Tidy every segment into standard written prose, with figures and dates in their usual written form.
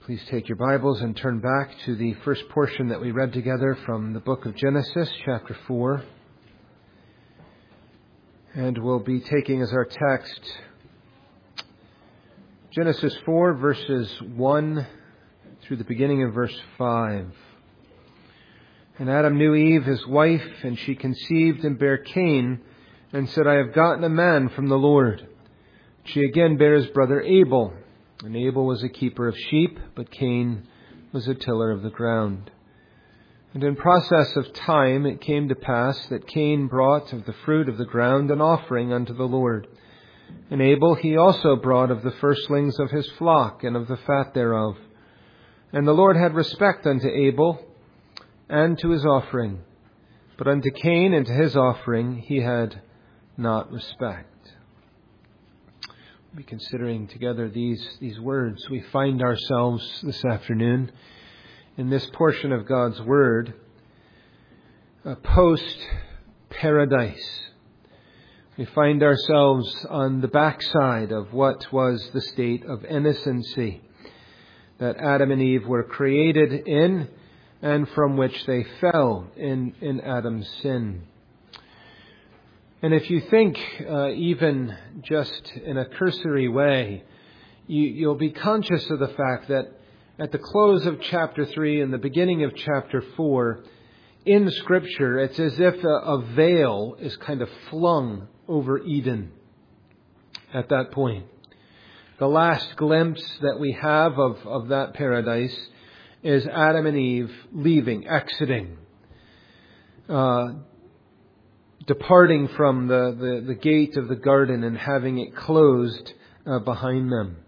Please take your Bibles and turn back to the first portion that we read together from the book of Genesis, chapter 4. And we'll be taking as our text Genesis 4, verses 1 through the beginning of verse 5. And Adam knew Eve, his wife, and she conceived and bare Cain, and said, I have gotten a man from the Lord. She again bare his brother Abel. And Abel was a keeper of sheep, but Cain was a tiller of the ground. And in process of time it came to pass that Cain brought of the fruit of the ground an offering unto the Lord. And Abel he also brought of the firstlings of his flock and of the fat thereof. And the Lord had respect unto Abel and to his offering, but unto Cain and to his offering he had not respect. We'll be considering together these words. We find ourselves this afternoon in this portion of God's Word, post-paradise. We find ourselves on the backside of what was the state of innocency that Adam and Eve were created in and from which they fell in Adam's sin. And if you think even just in a cursory way, you'll be conscious of the fact that at the close of chapter 3 and the beginning of chapter 4, in Scripture, it's as if a veil is kind of flung over Eden at that point. The last glimpse that we have of that paradise is Adam and Eve leaving, exiting, departing from the gate of the garden and having it closed behind them.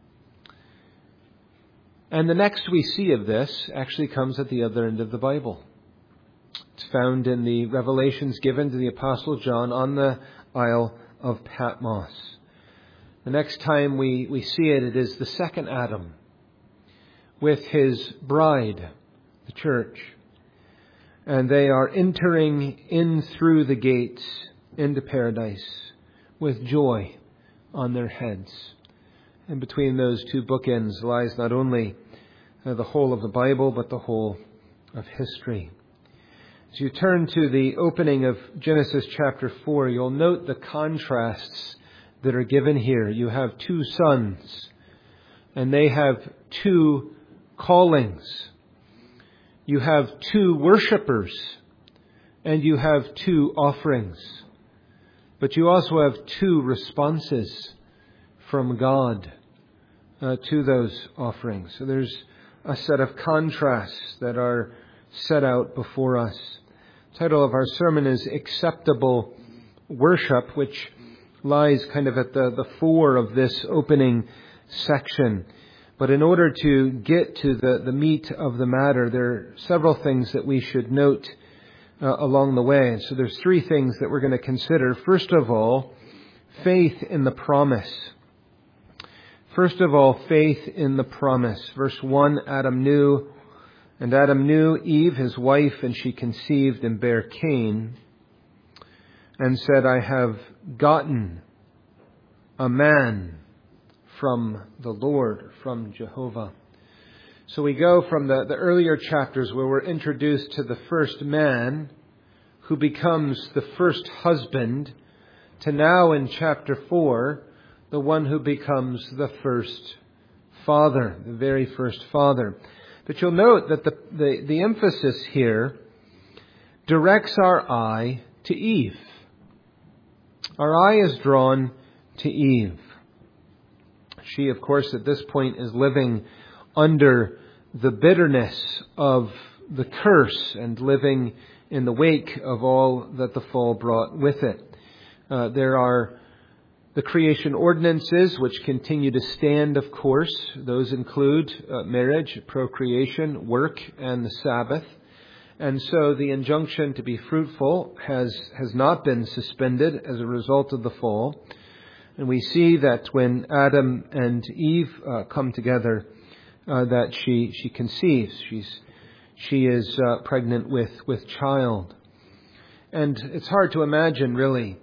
And the next we see of this actually comes at the other end of the Bible. It's found in the revelations given to the Apostle John on the Isle of Patmos. The next time we see it, it is the second Adam with his bride, the church. And they are entering in through the gates into paradise with joy on their heads. And between those two bookends lies not only the whole of the Bible, but the whole of history. As you turn to the opening of Genesis chapter 4, you'll note the contrasts that are given here. You have two sons, and they have two callings. You have two worshippers, and you have two offerings. But you also have two responses from God to those offerings. So there's a set of contrasts that are set out before us. The title of our sermon is Acceptable Worship, which lies kind of at the fore of this opening section. But in order to get to the meat of the matter, there are several things that we should note along the way. So there's three things that we're going to consider. First of all, faith in the promise. First of all, faith in the promise. Verse 1, Adam knew Eve, his wife, and she conceived and bare Cain, and said, I have gotten a man from the Lord, from Jehovah. So we go from the earlier chapters where we're introduced to the first man who becomes the first husband, to now in chapter 4, the one who becomes the first father, the very first father. But you'll note that the emphasis here directs our eye to Eve. Our eye is drawn to Eve. She, of course, at this point is living under the bitterness of the curse and living in the wake of all that the fall brought with it. There are the creation ordinances which continue to stand, of course. Those include marriage, procreation, work, and the Sabbath. And so the injunction to be fruitful has not been suspended as a result of the fall. And we see that when Adam and Eve come together, that she conceives. She is pregnant with child. And it's hard to imagine, really,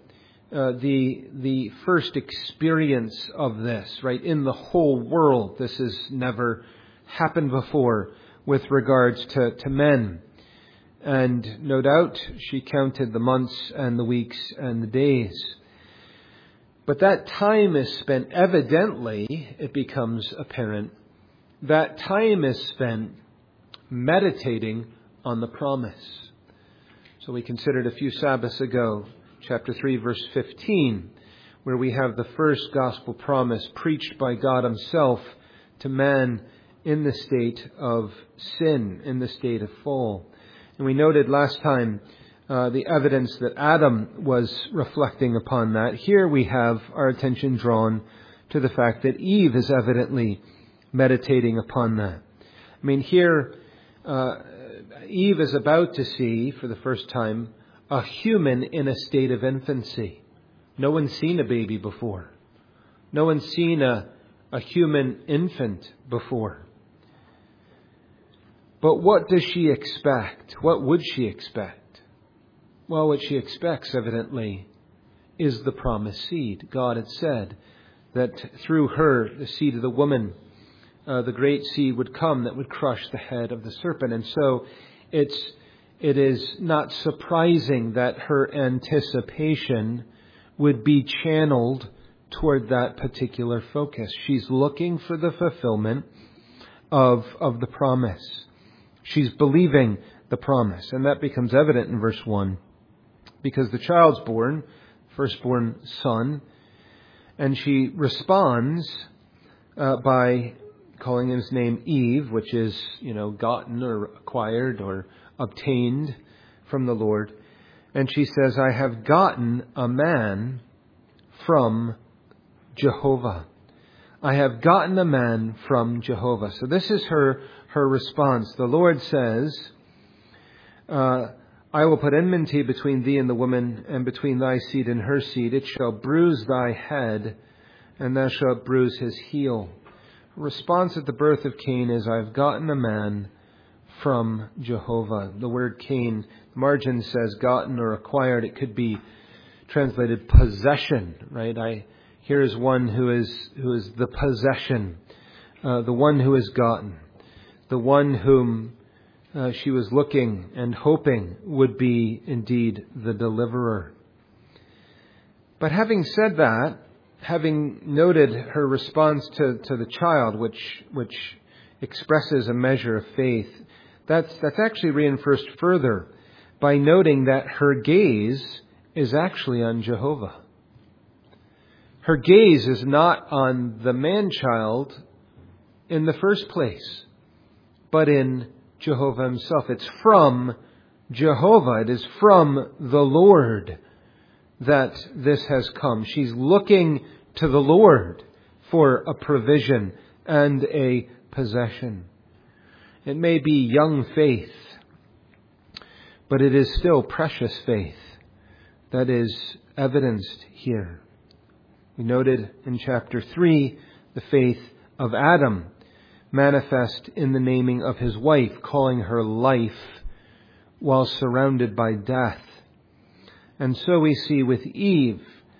the first experience of this, right? In the whole world, this has never happened before with regards to men. And no doubt she counted the months and the weeks and the days. But that time is spent, evidently, it becomes apparent, that time is spent meditating on the promise. So we considered a few Sabbaths ago, chapter 3, verse 15, where we have the first gospel promise preached by God Himself to man in the state of sin, in the state of fall. And we noted last time the evidence that Adam was reflecting upon that. Here we have our attention drawn to the fact that Eve is evidently meditating upon that. I mean, here Eve is about to see, for the first time, a human in a state of infancy. No one's seen a baby before. No one's seen a human infant before. But what does she expect? What would she expect? Well, what she expects, evidently, is the promised seed. God had said that through her, the seed of the woman, the great seed would come that would crush the head of the serpent. And so it is not surprising that her anticipation would be channeled toward that particular focus. She's looking for the fulfillment of the promise. She's believing the promise. And that becomes evident in verse 1. Because the child's born, firstborn son, and she responds by calling his name Eve, which is, gotten or acquired or obtained from the Lord. And she says, I have gotten a man from Jehovah. I have gotten a man from Jehovah. So this is her response. The Lord says, I will put enmity between thee and the woman, and between thy seed and her seed. It shall bruise thy head, and thou shalt bruise his heel. Response at the birth of Cain is, I have gotten a man from Jehovah. The word Cain, margin says gotten or acquired. It could be translated possession, right? Here is one who is the possession, the one who is gotten, the one whom she was looking and hoping would be indeed the deliverer. But having said that, having noted her response to the child, which expresses a measure of faith, that's actually reinforced further by noting that her gaze is actually on Jehovah. Her gaze is not on the man-child in the first place, but in Jehovah Himself. It's from Jehovah. It is from the Lord that this has come. She's looking to the Lord for a provision and a possession. It may be young faith, but it is still precious faith that is evidenced here. We noted in chapter 3 the faith of Adam, manifest in the naming of his wife, calling her life while surrounded by death. And so we see with Eve,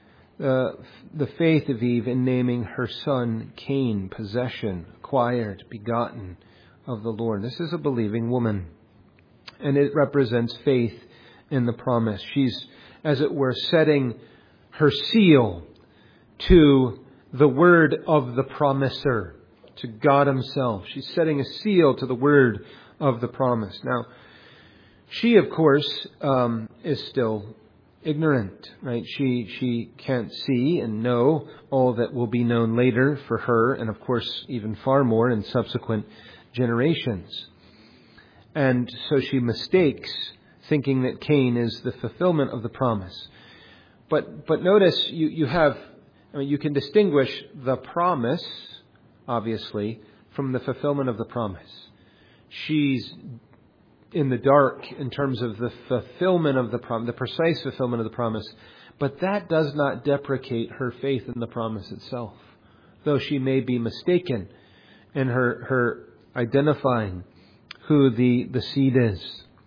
the faith of Eve in naming her son Cain, possession, acquired, begotten of the Lord. This is a believing woman, and it represents faith in the promise. She's, as it were, setting her seal to the word of the promiser, to God Himself. She's setting a seal to the word of the promise. Now, she, of course, is still ignorant, right? She can't see and know all that will be known later for her, and of course, even far more in subsequent generations. And so she mistakes, thinking that Cain is the fulfillment of the promise. But notice you can distinguish the promise, obviously, from the fulfillment of the promise. She's in the dark in terms of the fulfillment of the promise, the precise fulfillment of the promise. But that does not deprecate her faith in the promise itself, though she may be mistaken in her identifying who the seed is.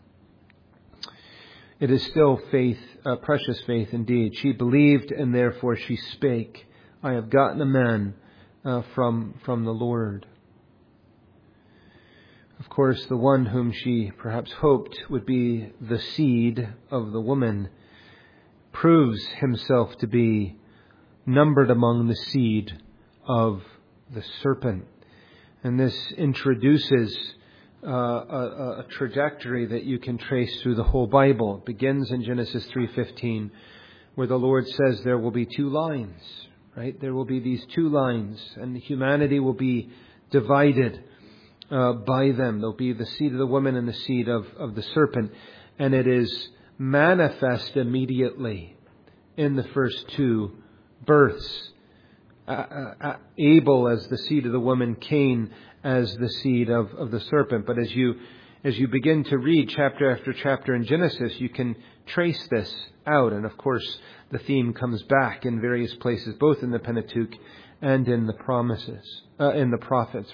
It is still faith, precious faith indeed. She believed, and therefore she spake, I have gotten a man from the Lord. Of course, the one whom she perhaps hoped would be the seed of the woman proves himself to be numbered among the seed of the serpent. And this introduces a trajectory that you can trace through the whole Bible. It begins in Genesis 3:15, where the Lord says there will be two lines, right? There will be these two lines, and humanity will be divided by them. There'll be the seed of the woman and the seed of the serpent. And it is manifest immediately in the first two births. Abel as the seed of the woman, Cain as the seed of the serpent. But as you begin to read chapter after chapter in Genesis, you can trace this out. And of course, the theme comes back in various places, both in the Pentateuch and in the prophets.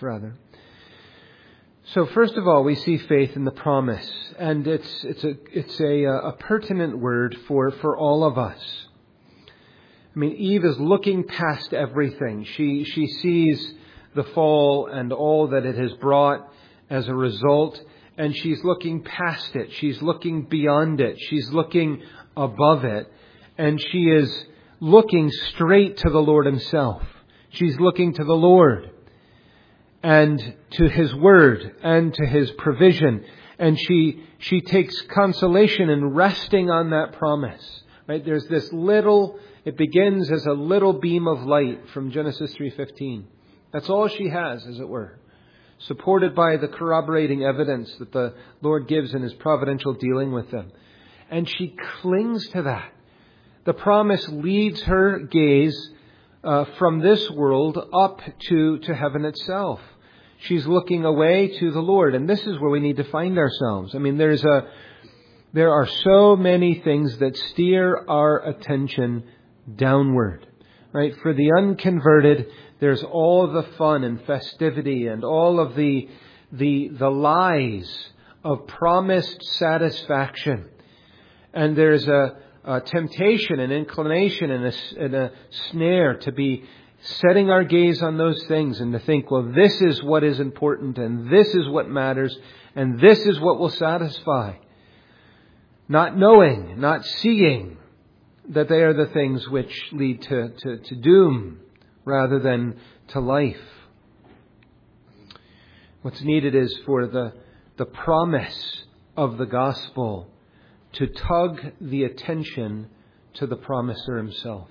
So first of all, we see faith in the promise, and it's a pertinent word for all of us. I mean, Eve is looking past everything. She sees the fall and all that it has brought as a result, and she's looking past it. She's looking beyond it. She's looking above it, and she is looking straight to the Lord Himself. She's looking to the Lord and to His Word and to His provision, and she takes consolation in resting on that promise. Right? There's this little. It begins as a little beam of light from Genesis 3:15. That's all she has, as it were, supported by the corroborating evidence that the Lord gives in His providential dealing with them. And she clings to that. The promise leads her gaze from this world up to heaven itself. She's looking away to the Lord. And this is where we need to find ourselves. I mean, there are so many things that steer our attention downward, right? For the unconverted, there's all of the fun and festivity and all of the lies of promised satisfaction. And there's a temptation, an inclination, and a snare to be setting our gaze on those things and to think, well, this is what is important and this is what matters and this is what will satisfy. Not knowing, not seeing that they are the things which lead to doom rather than to life. What's needed is for the promise of the gospel to tug the attention to the promiser Himself.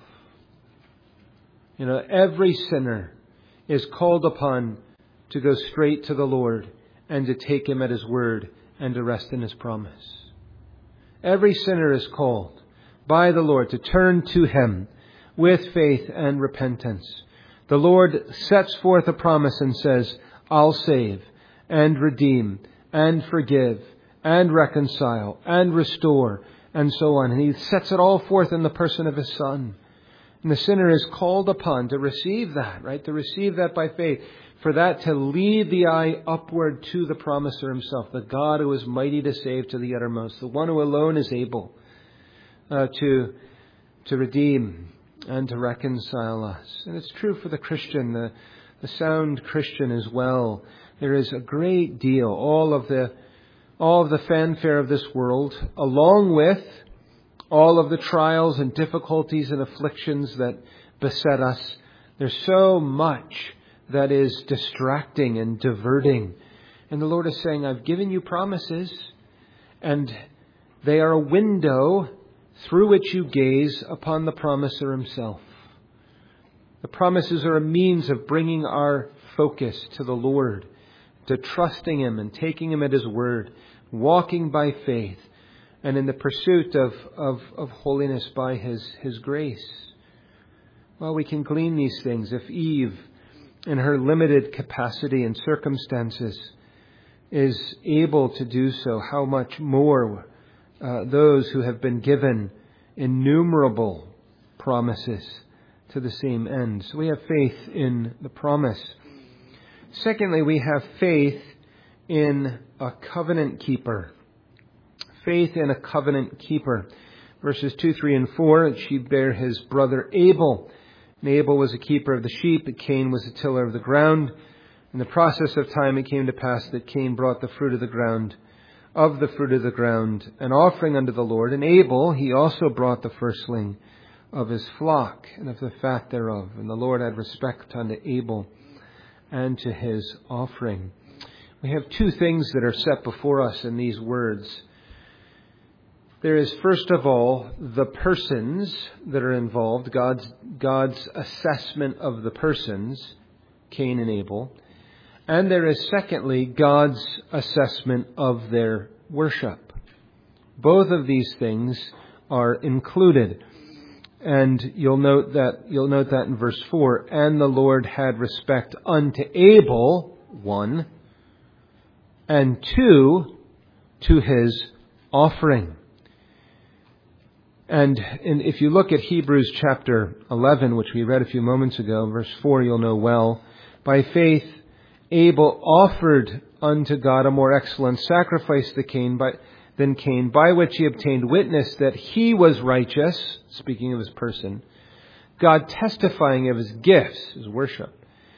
You know, every sinner is called upon to go straight to the Lord and to take Him at His word and to rest in His promise. Every sinner is called by the Lord to turn to Him with faith and repentance. The Lord sets forth a promise and says, I'll save and redeem and forgive and reconcile and restore and so on. And He sets it all forth in the person of His Son. And the sinner is called upon to receive that, right? To receive that by faith. For that to lead the eye upward to the promiser Himself, the God who is mighty to save to the uttermost, the one who alone is able to redeem and to reconcile us. And it's true for the Christian, the sound Christian as well. There is a great deal, all of the fanfare of this world, along with all of the trials and difficulties and afflictions that beset us. There's so much that is distracting and diverting. And the Lord is saying, I've given you promises, and they are a window through which you gaze upon the promiser Himself. The promises are a means of bringing our focus to the Lord, to trusting Him and taking Him at His word, walking by faith, and in the pursuit of holiness by His grace. Well, we can glean these things. If Eve, in her limited capacity and circumstances, is able to do so, how much more those who have been given innumerable promises to the same end. So we have faith in the promise. Secondly, we have faith in a covenant keeper. Faith in a covenant keeper. Verses 2, 3, and 4, she bare his brother Abel. And Abel was a keeper of the sheep, and Cain was a tiller of the ground. In the process of time it came to pass that Cain brought the fruit of the ground, an offering unto the Lord. And Abel, he also brought the firstling of his flock and of the fat thereof. And the Lord had respect unto Abel and to his offering. We have two things that are set before us in these words. There is, first of all, the persons that are involved, God's assessment of the persons, Cain and Abel. And there is, secondly, God's assessment of their worship. Both of these things are included. And you'll note that in verse 4. And the Lord had respect unto Abel, 1, and 2, to his offering. And if you look at Hebrews chapter 11, which we read a few moments ago, verse 4, you'll know well. By faith, Abel offered unto God a more excellent sacrifice than Cain, by which he obtained witness that he was righteous, speaking of his person, God testifying of his gifts, his worship,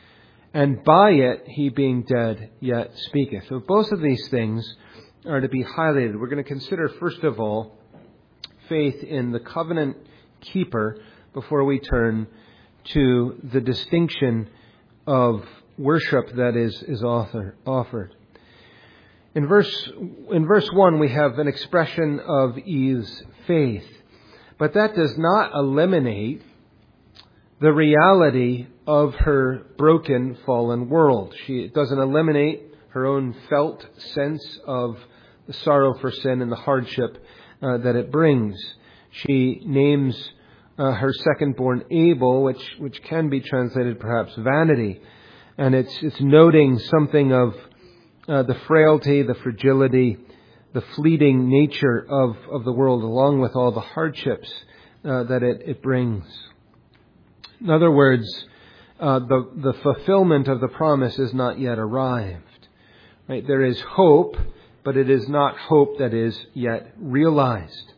and by it he being dead yet speaketh. So both of these things are to be highlighted. We're going to consider, first of all, faith in the covenant keeper before we turn to the distinction of worship that is offered. In verse 1, we have an expression of Eve's faith, but that does not eliminate the reality of her broken, fallen world. It doesn't eliminate her own felt sense of the sorrow for sin and the hardship that it brings. She names her second-born Abel, which can be translated perhaps vanity. And it's noting something of the frailty, the fragility, the fleeting nature of the world, along with all the hardships that it brings. In other words, the fulfillment of the promise is not yet arrived. Right? There is hope, but it is not hope that is yet realized.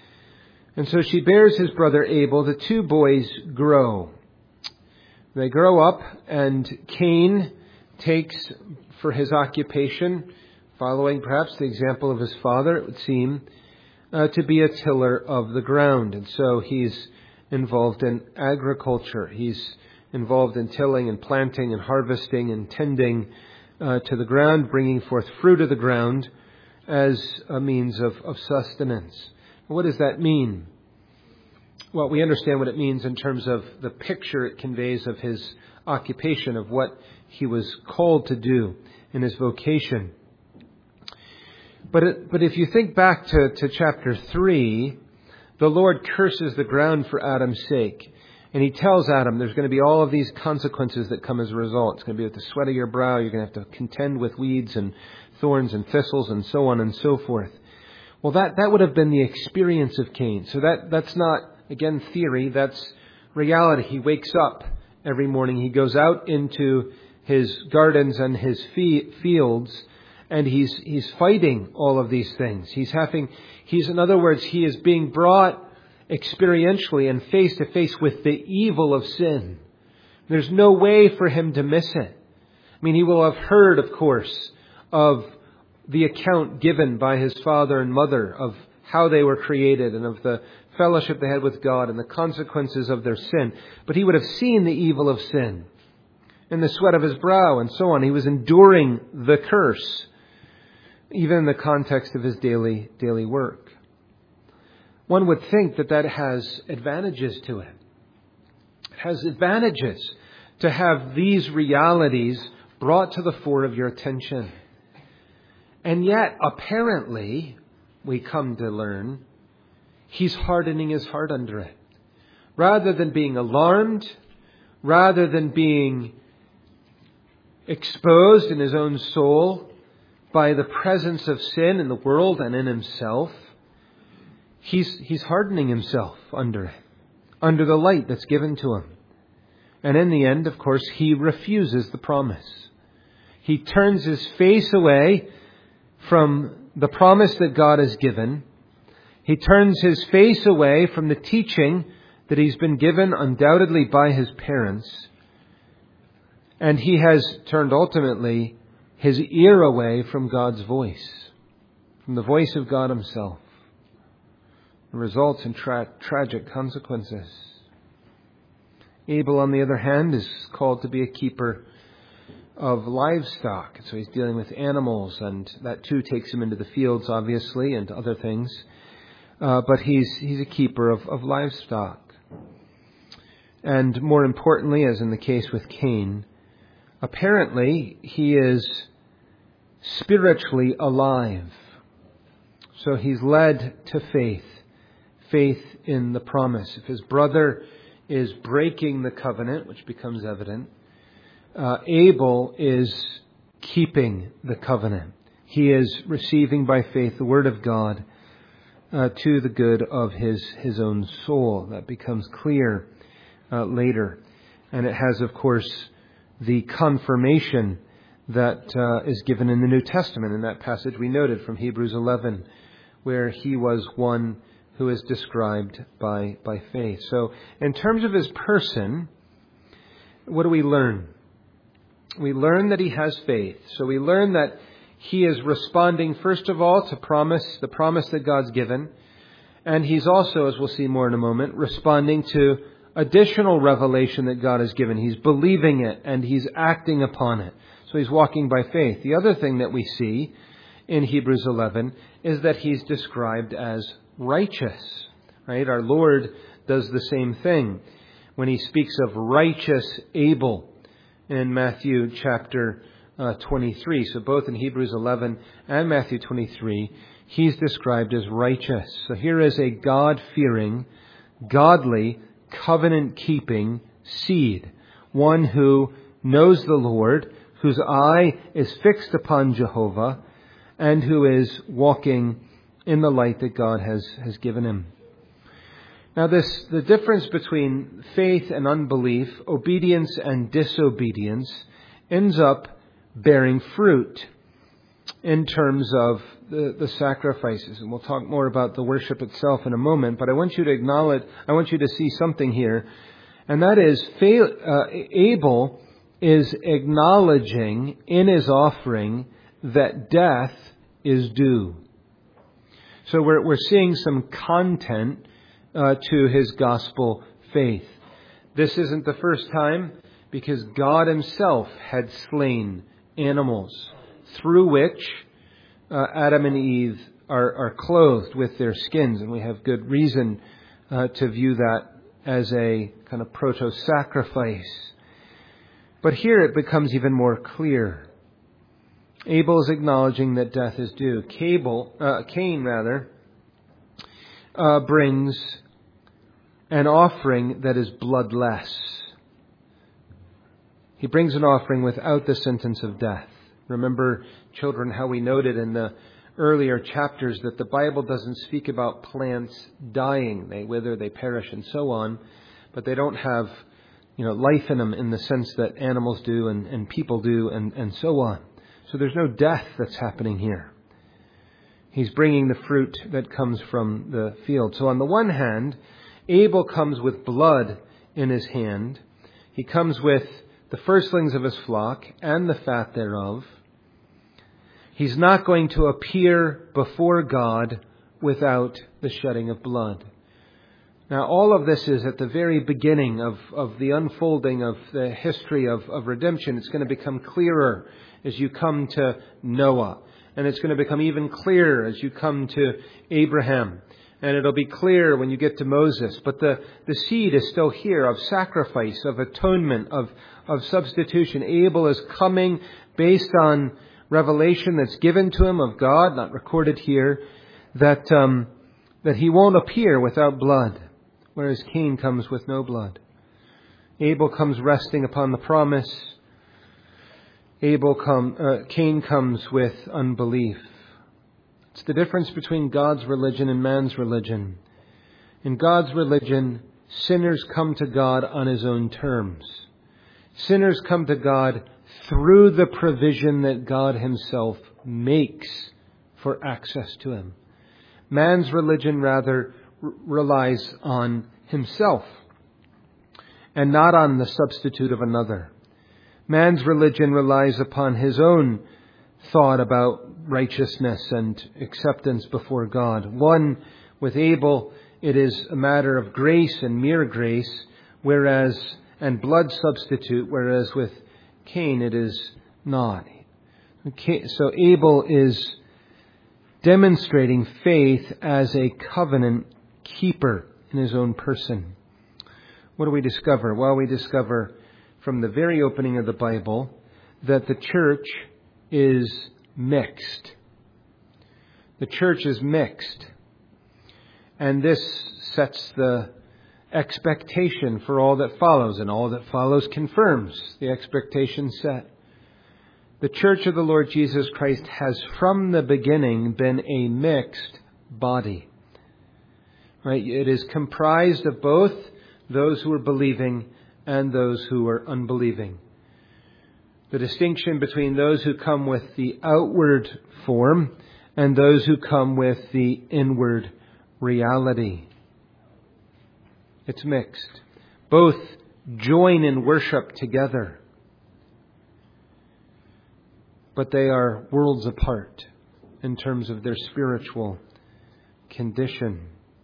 And so she bears his brother Abel. The two boys grow. They grow up, and Cain takes for his occupation, following perhaps the example of his father, it would seem, to be a tiller of the ground. And so he's involved in agriculture. He's involved in tilling and planting and harvesting and tending to the ground, bringing forth fruit of the ground as a means of sustenance. What does that mean? Well, we understand what it means in terms of the picture it conveys of his occupation, of what he was called to do in his vocation. But if you think back to chapter 3, the Lord curses the ground for Adam's sake. And he tells Adam there's going to be all of these consequences that come as a result. It's going to be with the sweat of your brow. You're going to have to contend with weeds and thorns and thistles and so on and so forth. Well, that would have been the experience of Cain. So that's not, again, theory. That's reality. He wakes up every morning. He goes out into his gardens and his fields, and he's fighting all of these things. In other words, he is being brought experientially and face to face with the evil of sin. There's no way for him to miss it. I mean, he will have heard, of course, of the account given by his father and mother of how they were created and of the fellowship they had with God and the consequences of their sin. But he would have seen the evil of sin in the sweat of his brow and so on. He was enduring the curse, even in the context of his daily work. One would think that has advantages to it. It has advantages to have these realities brought to the fore of your attention. And yet, apparently, we come to learn, he's hardening his heart under it. Rather than being alarmed, rather than being exposed in his own soul by the presence of sin in the world and in himself, he's hardening himself under it, under the light that's given to him. And in the end, of course, he refuses the promise. He turns his face away from the promise that God has given. He turns his face away from the teaching that he's been given undoubtedly by his parents. And he has turned ultimately his ear away from God's voice, from the voice of God himself. It results in tragic consequences. Abel, on the other hand, is called to be a keeper of livestock. So he's dealing with animals, and that too takes him into the fields, obviously, and other things. But he's a keeper of livestock. And more importantly, as in the case with Cain, apparently he is spiritually alive. So he's led to faith in the promise. If his brother is breaking the covenant, which becomes evident, Abel is keeping the covenant. He is receiving by faith the word of God to the good of his own soul. That becomes clear later. And it has, of course, the confirmation that is given in the New Testament in that passage we noted from Hebrews 11, where he was one who is described by faith. So in terms of his person, what do we learn? We learn that he has faith. So we learn that he is responding, first of all, to the promise that God's given. And he's also, as we'll see more in a moment, responding to additional revelation that God has given. He's believing it and he's acting upon it. So he's walking by faith. The other thing that we see in Hebrews 11 is that he's described as righteous. Right? Our Lord does the same thing when he speaks of righteous Abel in Matthew chapter 23. So both in Hebrews 11 and Matthew 23, he's described as righteous. So here is a God-fearing, godly, covenant-keeping seed. One who knows the Lord, whose eye is fixed upon Jehovah, and who is walking in the light that God has given him. Now the difference between faith and unbelief, obedience and disobedience, ends up bearing fruit in terms of the sacrifices. And we'll talk more about the worship itself in a moment, but I want you to see something here, and that is Abel is acknowledging in his offering that death is due. So we're seeing some content to his gospel faith. This isn't the first time, because God himself had slain animals through which Adam and Eve are clothed with their skins. And we have good reason to view that as a kind of proto-sacrifice. But here it becomes even more clear. Abel is acknowledging that death is due. Cain brings an offering that is bloodless. He brings an offering without the sentence of death. Remember, children, how we noted in the earlier chapters that the Bible doesn't speak about plants dying. They wither, they perish, and so on. But they don't have, life in them in the sense that animals do and people do and so on. So there's no death that's happening here. He's bringing the fruit that comes from the field. So on the one hand, Abel comes with blood in his hand. He comes with the firstlings of his flock and the fat thereof. He's not going to appear before God without the shedding of blood. Now, all of this is at the very beginning of the unfolding of the history of redemption. It's going to become clearer as you come to Noah. And it's going to become even clearer as you come to Abraham. And it'll be clear when you get to Moses. But the seed is still here of sacrifice, of atonement, of substitution. Abel is coming based on revelation that's given to him of God, not recorded here, that he won't appear without blood, whereas Cain comes with no blood. Abel comes resting upon the promise. Cain comes with unbelief. It's the difference between God's religion and man's religion. In God's religion, sinners come to God on his own terms. Sinners come to God through the provision that God himself makes for access to him. Man's religion rather relies on himself and not on the substitute of another. Man's religion relies upon his own thought about righteousness and acceptance before God. One, with Abel, it is a matter of grace and mere grace, and blood substitute, whereas with Cain it is not. So Abel is demonstrating faith as a covenant keeper in his own person. What do we discover? Well, we discover from the very opening of the Bible that the church is mixed. The church is mixed. And this sets the expectation for all that follows, and all that follows confirms the expectation set. The church of the Lord Jesus Christ has from the beginning been a mixed body. Right? It is comprised of both those who are believing and those who are unbelieving. The distinction between those who come with the outward form and those who come with the inward reality. It's mixed. Both join in worship together, but they are worlds apart in terms of their spiritual condition.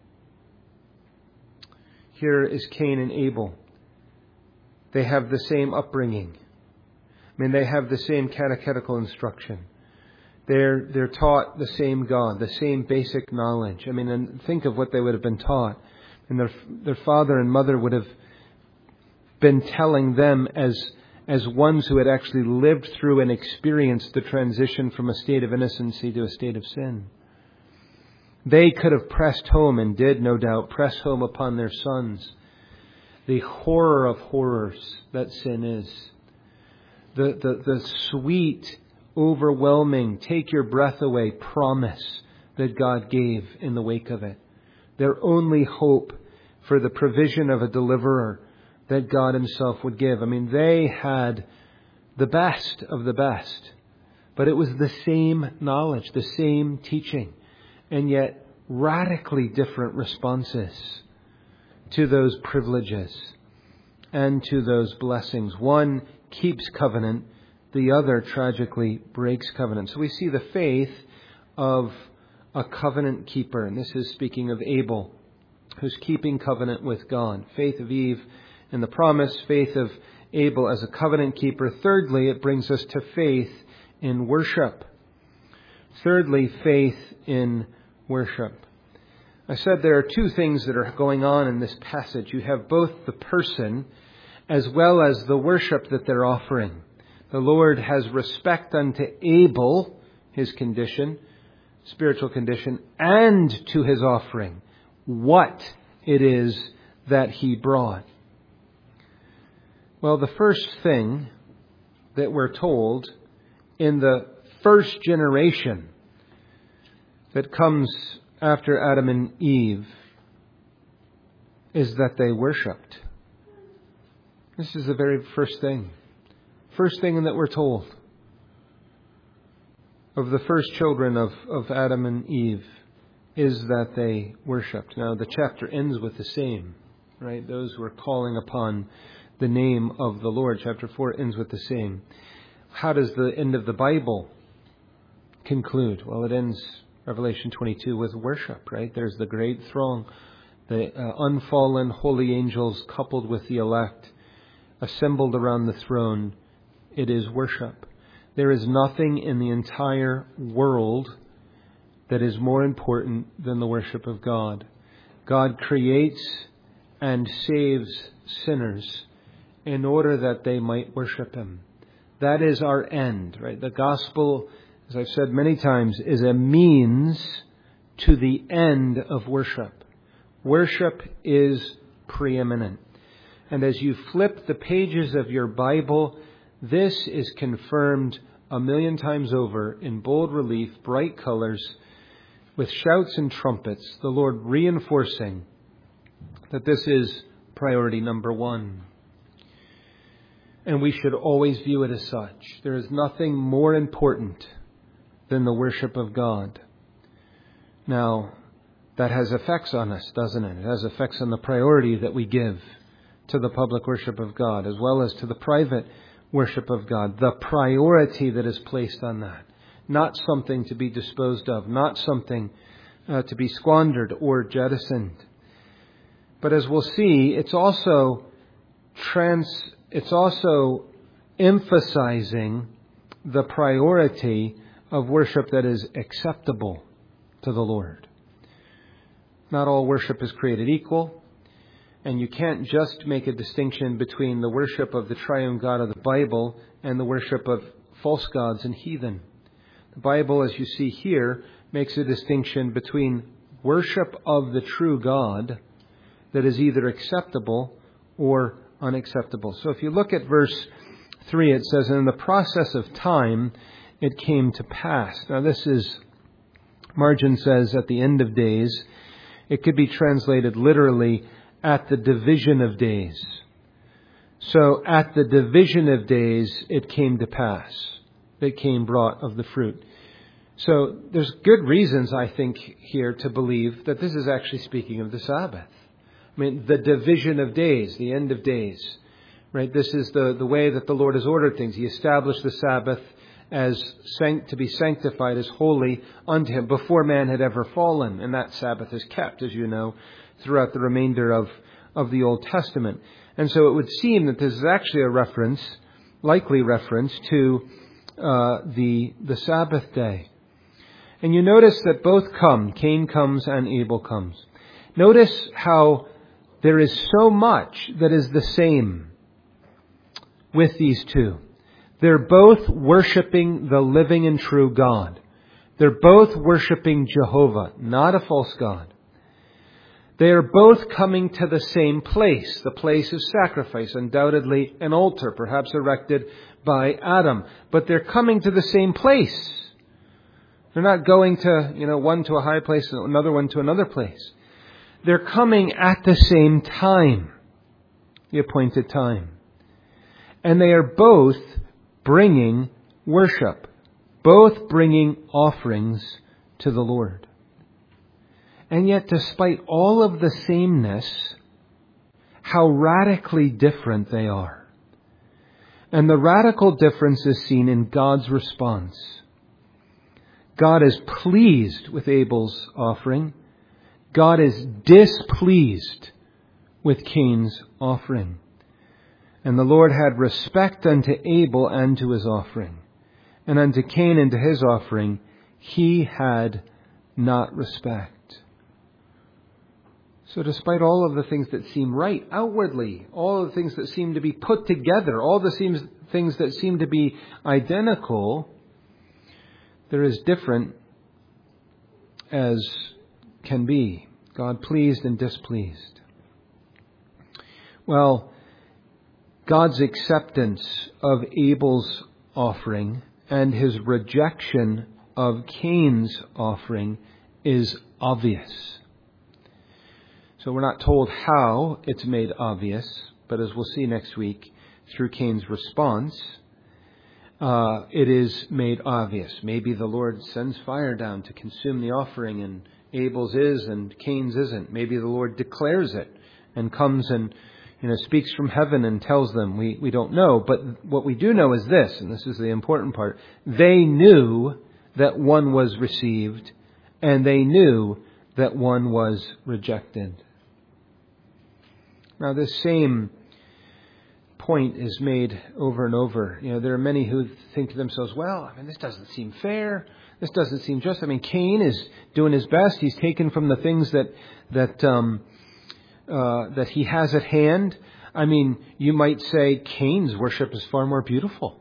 Here is Cain and Abel. They have the same upbringing. They have the same catechetical instruction. They're taught the same God, the same basic knowledge. And think of what they would have been taught. And their father and mother would have been telling them as ones who had actually lived through and experienced the transition from a state of innocency to a state of sin. They could have pressed home, and did no doubt press home upon their sons, the horror of horrors that sin is. The sweet, overwhelming, take your breath away promise that God gave in the wake of it. Their only hope for the provision of a deliverer that God Himself would give. They had the best of the best, but it was the same knowledge, the same teaching, and yet radically different responses to those privileges and to those blessings. One keeps covenant, the other tragically breaks covenant. So we see the faith of a covenant keeper, and this is speaking of Abel, who's keeping covenant with God. Faith of Eve in the promise, faith of Abel as a covenant keeper. Thirdly, it brings us to faith in worship. Thirdly, faith in worship. I said there are two things that are going on in this passage. You have both the person as well as the worship that they're offering. The Lord has respect unto Abel, his condition, spiritual condition, and to his offering, what it is that he brought. Well, the first thing that we're told in the first generation that comes after Adam and Eve is that they worshipped. This is the very first thing. First thing that we're told of the first children of Adam and Eve is that they worshipped. Now, the chapter ends with the same, right? Those who are calling upon the name of the Lord. Chapter 4 ends with the same. How does the end of the Bible conclude? Well, it ends, Revelation 22, with worship, right? There's the great throng, the unfallen holy angels coupled with the elect, assembled around the throne. It is worship. There is nothing in the entire world that is more important than the worship of God. God creates and saves sinners in order that they might worship Him. That is our end, right? The gospel, as I've said many times, is a means to the end of worship. Worship is preeminent. And as you flip the pages of your Bible, this is confirmed 1,000,000 times over in bold relief, bright colors, with shouts and trumpets, the Lord reinforcing that this is priority number one. And we should always view it as such. There is nothing more important than the worship of God. Now, that has effects on us, doesn't it? It has effects on the priority that we give to the public worship of God, as well as to the private worship of God, the priority that is placed on that. Not something to be disposed of, not something to be squandered or jettisoned. But as we'll see, it's also emphasizing the priority of worship that is acceptable to the Lord. Not all worship is created equal, and you can't just make a distinction between the worship of the triune God of the Bible and the worship of false gods and heathen. The Bible, as you see here, makes a distinction between worship of the true God that is either acceptable or unacceptable. So if you look at verse 3, it says, "In the process of time, it came to pass." Now this is, margin says, at the end of days. It could be translated literally, at the division of days. So at the division of days, it came to pass. It came brought of the fruit. So there's good reasons, I think, here to believe that this is actually speaking of the Sabbath. I mean, the division of days, the end of days, right? This is the way that the Lord has ordered things. He established the Sabbath as to be sanctified as holy unto Him before man had ever fallen. And that Sabbath is kept, as you know, throughout the remainder of the Old Testament. And so it would seem that this is actually a likely reference to the Sabbath day. And you notice that both come. Cain comes and Abel comes. Notice how there is so much that is the same with these two. They're both worshiping the living and true God. They're both worshiping Jehovah, not a false god. They are both coming to the same place, the place of sacrifice, undoubtedly an altar, perhaps erected by Adam. But they're coming to the same place. They're not going to, one to a high place and another one to another place. They're coming at the same time, the appointed time. And they are both bringing worship, both bringing offerings to the Lord. And yet, despite all of the sameness, how radically different they are. And the radical difference is seen in God's response. God is pleased with Abel's offering. God is displeased with Cain's offering. And the Lord had respect unto Abel and to his offering. And unto Cain and to his offering, He had not respect. So despite all of the things that seem right outwardly, all of the things that seem to be put together, all the things that seem to be identical, there is different as can be. God pleased and displeased. Well, God's acceptance of Abel's offering and His rejection of Cain's offering is obvious. So we're not told how it's made obvious, but as we'll see next week, through Cain's response, it is made obvious. Maybe the Lord sends fire down to consume the offering, and Abel's is and Cain's isn't. Maybe the Lord declares it and comes and speaks from heaven and tells them. We don't know. But what we do know is this, and this is the important part. They knew that one was received, and they knew that one was rejected. Now, this same point is made over and over. There are many who think to themselves, well, this doesn't seem fair. This doesn't seem just. Cain is doing his best. He's taken from the things that he has at hand. You might say Cain's worship is far more beautiful.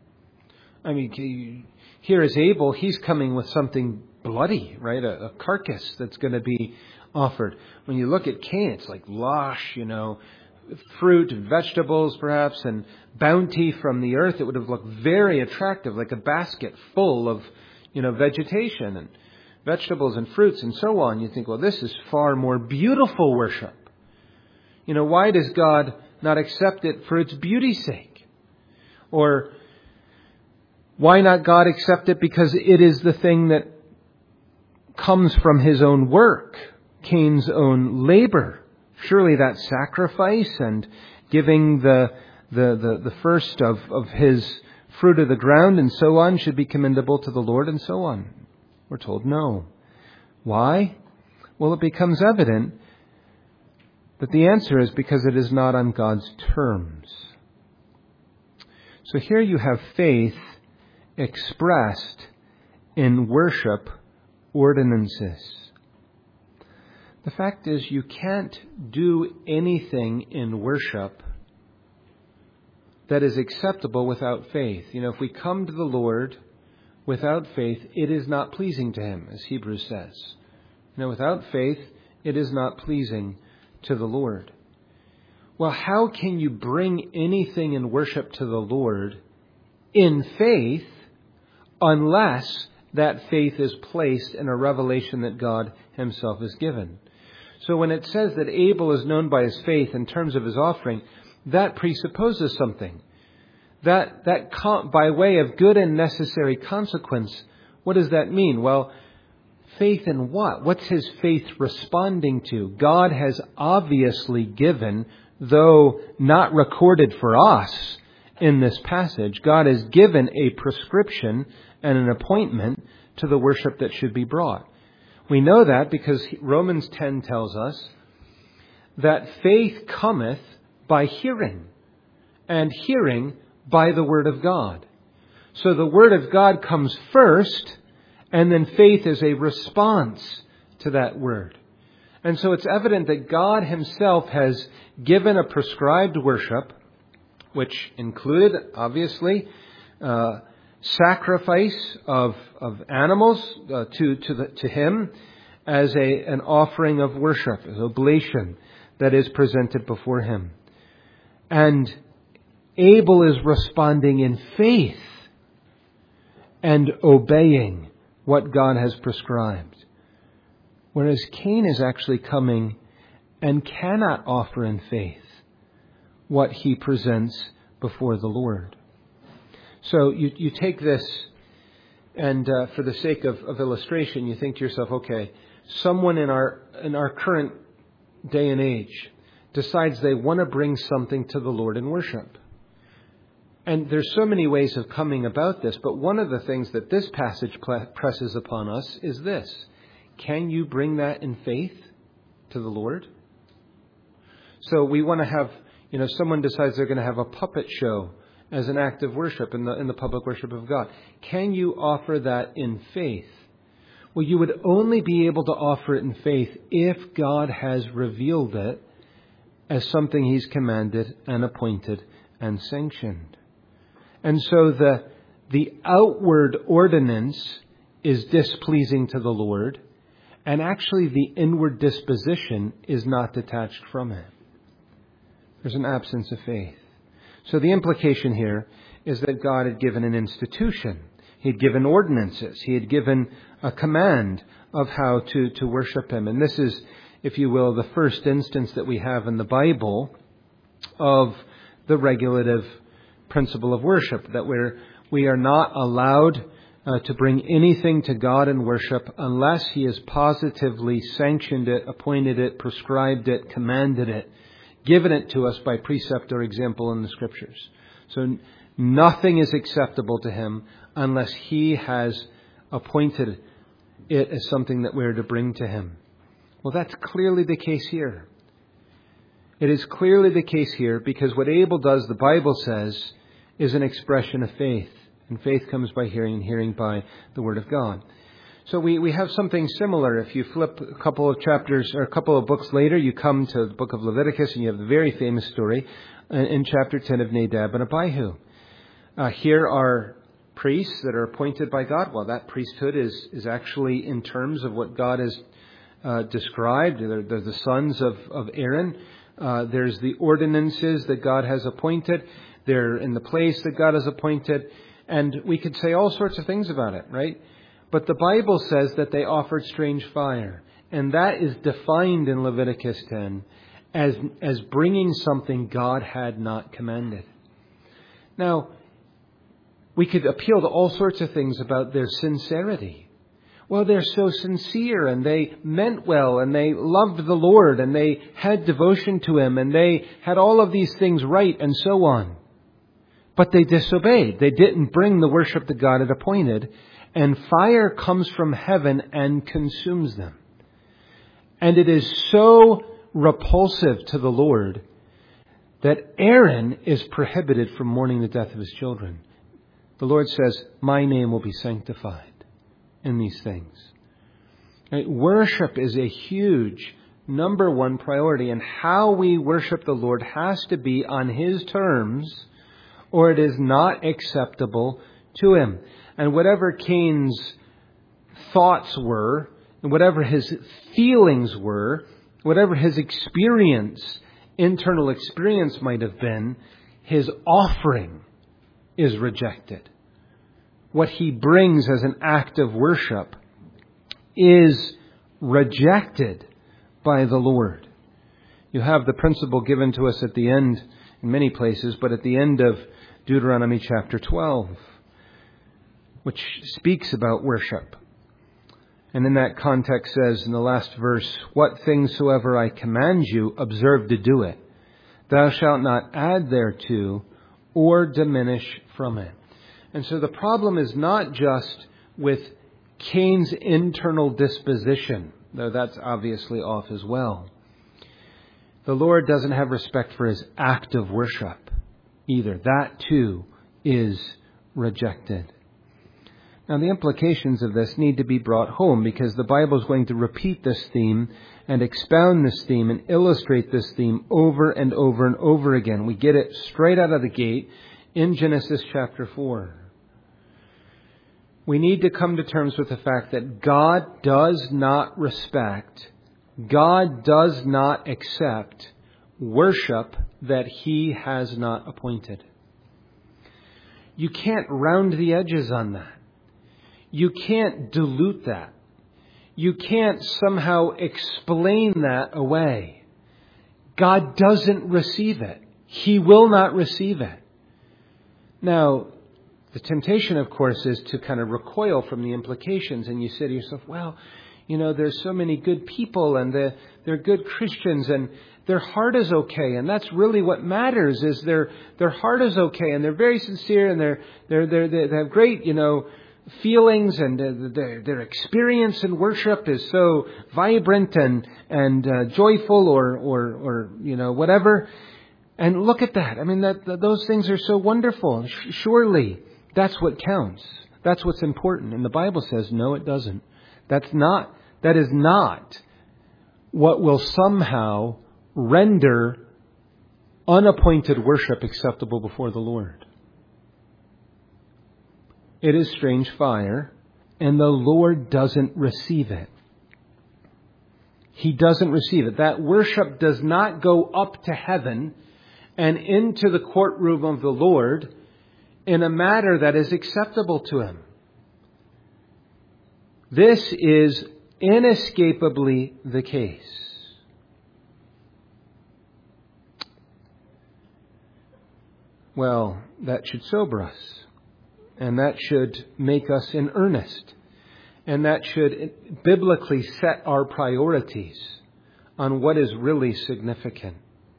Here is Abel. He's coming with something bloody, right? A carcass that's going to be offered. When you look at Cain, it's like lush, fruit and vegetables perhaps, and bounty from the earth. It would have looked very attractive, like a basket full of, vegetation and vegetables and fruits and so on. You think, well, this is far more beautiful worship. Why does God not accept it for its beauty's sake? Or why not God accept it because it is the thing that comes from His own work, Cain's own labor? Surely that sacrifice and giving the the first of his fruit of the ground and so on should be commendable to the Lord and so on. We're told no. Why? Well, it becomes evident that the answer is because it is not on God's terms. So here you have faith expressed in worship ordinances. The fact is, you can't do anything in worship that is acceptable without faith. If we come to the Lord without faith, it is not pleasing to Him, as Hebrews says. Without faith, it is not pleasing to the Lord. Well, how can you bring anything in worship to the Lord in faith unless that faith is placed in a revelation that God Himself has given? So when it says that Abel is known by his faith in terms of his offering, that presupposes something. That by way of good and necessary consequence, what does that mean? Well, faith in what? What's his faith responding to? God has obviously given, though not recorded for us in this passage, God has given a prescription and an appointment to the worship that should be brought. We know that because Romans 10 tells us that faith cometh by hearing, and hearing by the Word of God. So the Word of God comes first, and then faith is a response to that Word. And so it's evident that God Himself has given a prescribed worship, which included, obviously, sacrifice of animals to Him as an offering of worship, as oblation that is presented before Him. And Abel is responding in faith and obeying what God has prescribed, whereas Cain is actually coming and cannot offer in faith what he presents before the Lord. So you take this, and for the sake of illustration, you think to yourself, okay, someone in our current day and age decides they want to bring something to the Lord in worship. And there's so many ways of coming about this, but one of the things that this passage presses upon us is this: can you bring that in faith to the Lord? So we want to have, someone decides they're going to have a puppet show as an act of worship in the public worship of God. Can you offer that in faith? Well, you would only be able to offer it in faith if God has revealed it as something He's commanded and appointed and sanctioned. And so the outward ordinance is displeasing to the Lord, and actually the inward disposition is not detached from it. There's an absence of faith. So the implication here is that God had given an institution. He had given ordinances. He had given a command of how to worship Him. And this is, if you will, the first instance that we have in the Bible of the regulative principle of worship, that we are not allowed to bring anything to God in worship unless He has positively sanctioned it, appointed it, prescribed it, commanded it, given it to us by precept or example in the Scriptures. So nothing is acceptable to Him unless He has appointed it as something that we're to bring to Him. Well, that's clearly the case here. It is clearly the case here because what Abel does, the Bible says, is an expression of faith. And faith comes by hearing, and hearing by the Word of God. So we have something similar. If you flip a couple of chapters or a couple of books later, you come to the book of Leviticus and you have the very famous story in chapter 10 of Nadab and Abihu. Here are priests that are appointed by God. Well, that priesthood is actually in terms of what God has described. They're the sons of Aaron. There's the ordinances that God has appointed. They're in the place that God has appointed. And we could say all sorts of things about it, right? But the Bible says that they offered strange fire. And that is defined in Leviticus 10 as bringing something God had not commanded. Now, we could appeal to all sorts of things about their sincerity. Well, they're so sincere, and they meant well, and they loved the Lord, and they had devotion to Him, and they had all of these things right, and so on. But they disobeyed. They didn't bring the worship that God had appointed. And fire comes from heaven and consumes them. And it is so repulsive to the Lord that Aaron is prohibited from mourning the death of his children. The Lord says, my name will be sanctified in these things. Right? Worship is a huge number one priority. And how we worship the Lord has to be on His terms, or it is not acceptable to Him. And whatever Cain's thoughts were, and whatever his feelings were, whatever his internal experience might have been, his offering is rejected. What he brings as an act of worship is rejected by the Lord. You have the principle given to us at the end, in many places, but at the end of Deuteronomy chapter 12, which speaks about worship. And in that context says in the last verse, what things soever I command you, observe to do it. Thou shalt not add thereto or diminish from it. And so the problem is not just with Cain's internal disposition, though that's obviously off as well. The Lord doesn't have respect for his act of worship either. That too is rejected. Now the implications of this need to be brought home, because the Bible is going to repeat this theme and expound this theme and illustrate this theme over and over and over again. We get it straight out of the gate in Genesis chapter 4. We need to come to terms with the fact that God does not respect, God does not accept worship that He has not appointed. You can't round the edges on that. You can't dilute that. You can't somehow explain that away. God doesn't receive it. He will not receive it. Now, the temptation, of course, is to kind of recoil from the implications. And you say to yourself, well, there's so many good people and they're good Christians and their heart is okay. And that's really what matters, is their heart is okay. And they're very sincere and they have great, feelings, and their experience in worship is so vibrant and joyful or whatever. And look at that. I mean, those things are so wonderful. Surely that's what counts. That's what's important. And the Bible says, no, it doesn't. That is not what will somehow render unappointed worship acceptable before the Lord. It is strange fire, and the Lord doesn't receive it. He doesn't receive it. That worship does not go up to heaven and into the courtroom of the Lord in a manner that is acceptable to Him. This is inescapably the case. Well, that should sober us. And that should make us in earnest. And that should biblically set our priorities on what is really significant.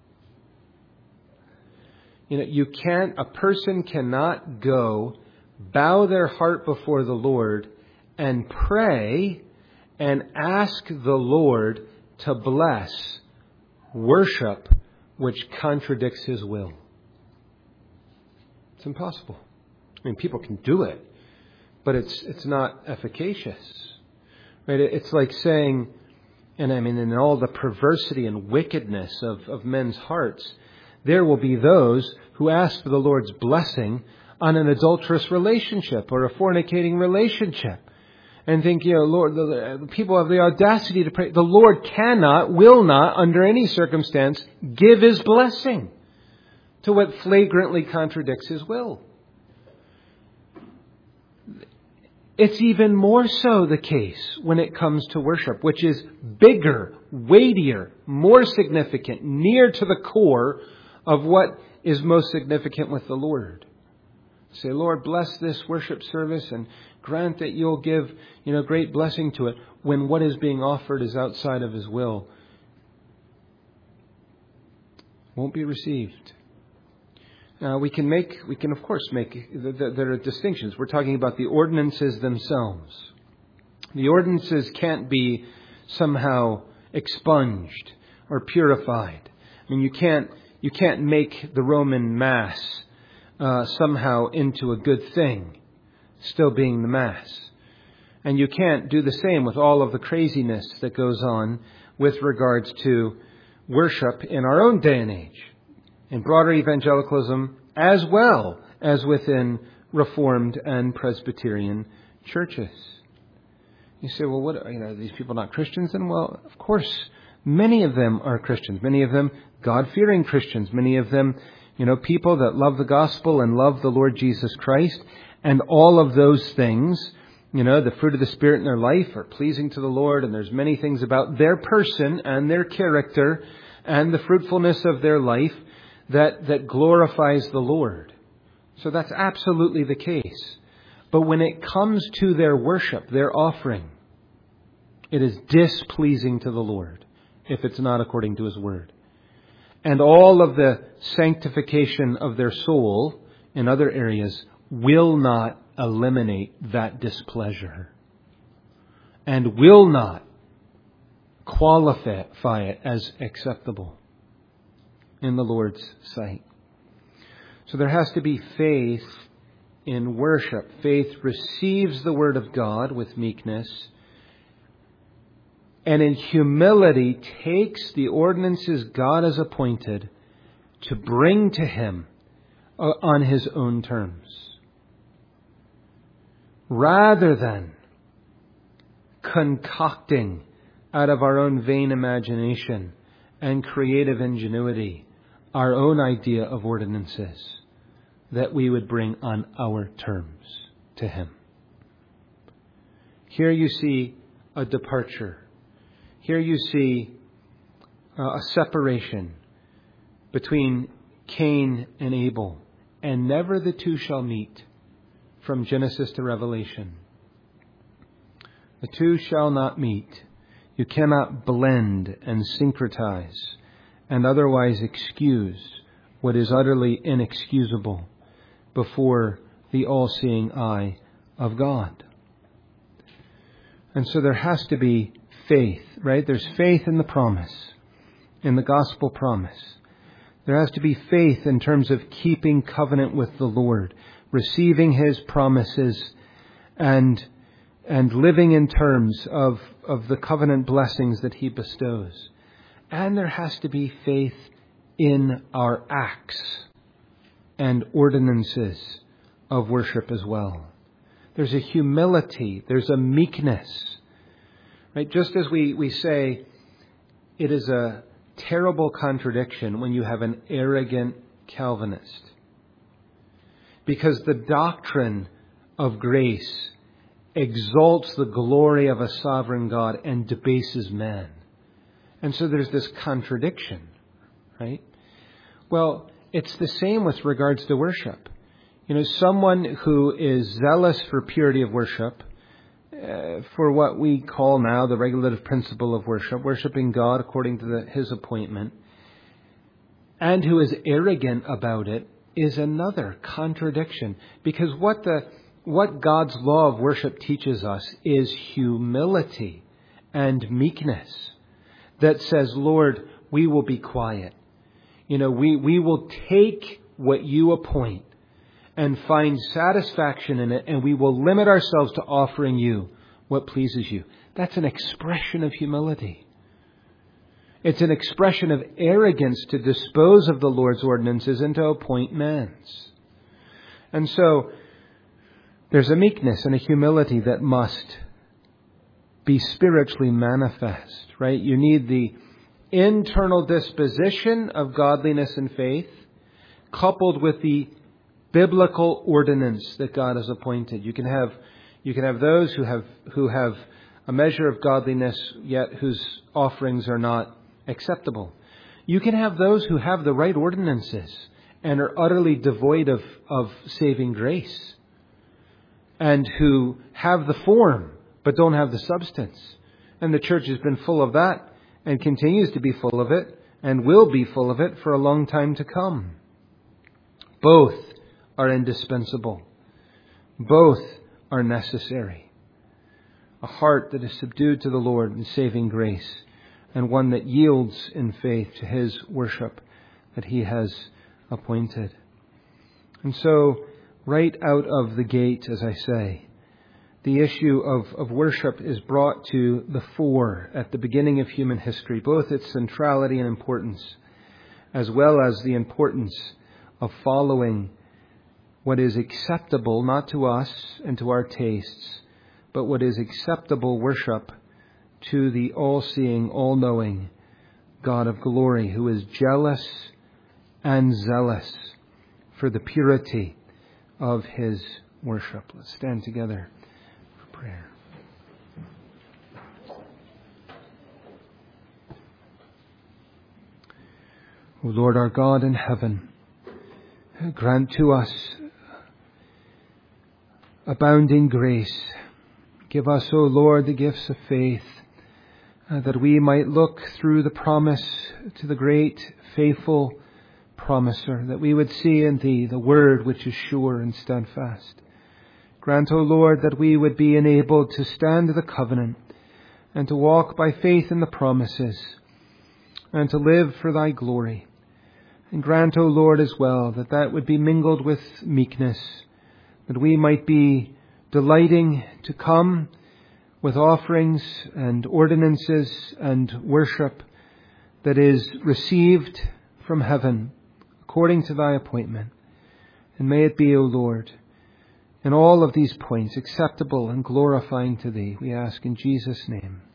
A person cannot go bow their heart before the Lord and pray and ask the Lord to bless worship which contradicts His will. It's impossible. I mean, people can do it, but it's not efficacious. Right? It's like saying, and I mean, in all the perversity and wickedness of men's hearts, there will be those who ask for the Lord's blessing on an adulterous relationship or a fornicating relationship. And think, Lord, the people have the audacity to pray. The Lord cannot, will not, under any circumstance, give His blessing to what flagrantly contradicts His will. It's even more so the case when it comes to worship, which is bigger, weightier, more significant, near to the core of what is most significant with the Lord. Say, Lord, bless this worship service and grant that you'll give, great blessing to it, when what is being offered is outside of His will. Won't be received. We can of course make, there are distinctions. We're talking about the ordinances themselves. The ordinances can't be somehow expunged or purified. I mean, you can't make the Roman Mass somehow into a good thing, still being the Mass. And you can't do the same with all of the craziness that goes on with regards to worship in our own day and age, in broader evangelicalism, as well as within Reformed and Presbyterian churches. You say, well, what, are these people not Christians? And well, of course, many of them are Christians. Many of them God-fearing Christians. Many of them, people that love the gospel and love the Lord Jesus Christ. And all of those things, the fruit of the Spirit in their life are pleasing to the Lord. And there's many things about their person and their character and the fruitfulness of their life that glorifies the Lord. So that's absolutely the case. But when it comes to their worship, their offering, it is displeasing to the Lord if it's not according to His Word. And all of the sanctification of their soul in other areas will not eliminate that displeasure and will not qualify it as acceptable in the Lord's sight. So there has to be faith in worship. Faith receives the Word of God with meekness, and in humility takes the ordinances God has appointed to bring to Him on His own terms, rather than concocting out of our own vain imagination and creative ingenuity our own idea of ordinances that we would bring on our terms to Him. Here you see a departure. Here you see a separation between Cain and Abel, and never the two shall meet from Genesis to Revelation. The two shall not meet. You cannot blend and syncretize and otherwise excuse what is utterly inexcusable before the all-seeing eye of God. And so there has to be faith, right? There's faith in the promise, in the gospel promise. There has to be faith in terms of keeping covenant with the Lord, receiving His promises, and living in terms of the covenant blessings that He bestows. And there has to be faith in our acts and ordinances of worship as well. There's a humility, there's a meekness. Right? Just as we say it is a terrible contradiction when you have an arrogant Calvinist. Because the doctrine of grace exalts the glory of a sovereign God and debases man. And so there's this contradiction, right? Well, it's the same with regards to worship. Someone who is zealous for purity of worship, for what we call now the regulative principle of worship, worshiping God according to His appointment, and who is arrogant about it, is another contradiction. Because what God's law of worship teaches us is humility and meekness that says, Lord, we will be quiet. We will take what you appoint and find satisfaction in it, and we will limit ourselves to offering you what pleases you. That's an expression of humility. It's an expression of arrogance to dispose of the Lord's ordinances and to appoint man's. And so there's a meekness and a humility that must be spiritually manifest, right? You need the internal disposition of godliness and faith coupled with the biblical ordinance that God has appointed. You can have those who have a measure of godliness, yet whose offerings are not acceptable. You can have those who have the right ordinances and are utterly devoid of saving grace, and who have the form but don't have the substance. And the church has been full of that and continues to be full of it and will be full of it for a long time to come. Both are indispensable. Both are necessary. A heart that is subdued to the Lord in saving grace, and one that yields in faith to His worship that He has appointed. And so, right out of the gate, as I say, the issue of worship is brought to the fore at the beginning of human history, both its centrality and importance, as well as the importance of following what is acceptable, not to us and to our tastes, but what is acceptable worship to the all-seeing, all-knowing God of glory, who is jealous and zealous for the purity of His worship. Let's stand together for prayer. O Lord our God in heaven, grant to us abounding grace. Give us, O Lord, the gifts of faith, that we might look through the promise to the great, faithful promiser, that we would see in Thee the word which is sure and steadfast. Grant, O Lord, that we would be enabled to stand the covenant and to walk by faith in the promises and to live for Thy glory. And grant, O Lord, as well, that that would be mingled with meekness, that we might be delighting to come with offerings and ordinances and worship that is received from heaven according to Thy appointment. And may it be, O Lord, in all of these points acceptable and glorifying to Thee, we ask in Jesus' name.